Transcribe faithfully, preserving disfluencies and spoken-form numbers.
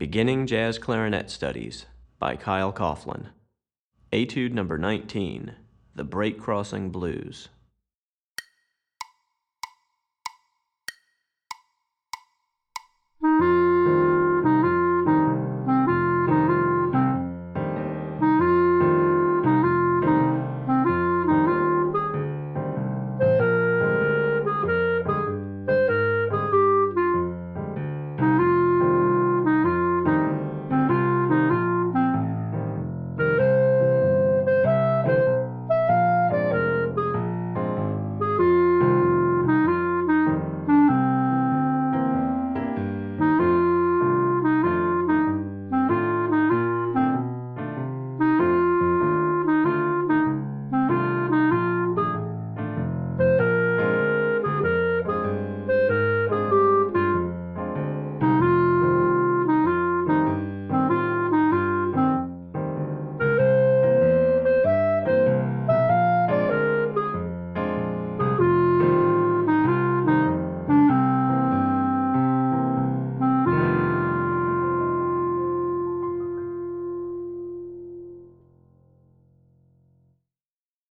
Beginning Jazz Clarinet Studies by Kyle Coughlin. Etude number nineteen, The Break Crossing Blues.